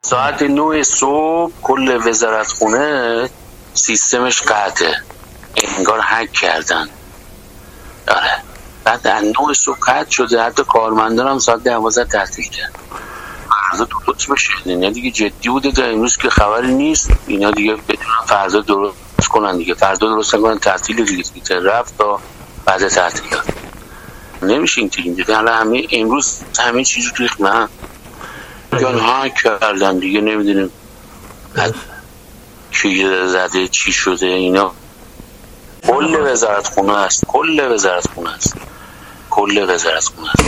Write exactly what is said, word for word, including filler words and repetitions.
ساعت نه صبح کل وزارتخونه سیستمش قطعه، انگار هک کردن. آره بعد از نه صبح قطع شده، حتی کارمندان هم ساعت دوازده تعطیل کرد. فردا درست بشه، اینا دیگه جدی بوده تا امروز که خبری نیست. اینا دیگه بدونن فردا درست کنن دیگه، فردا درست کنن تعطیل دیگه دیگه رفت تا بعد تعطیلات. نمیشه این دیگه. حالا همه امروز همه چیزو ریخت نه یان ها کردن دیگه، نمیدونیم کی زده چی شده. اینا کل وزارتخونه است، کل وزارتخونه است، کل وزارتخونه است.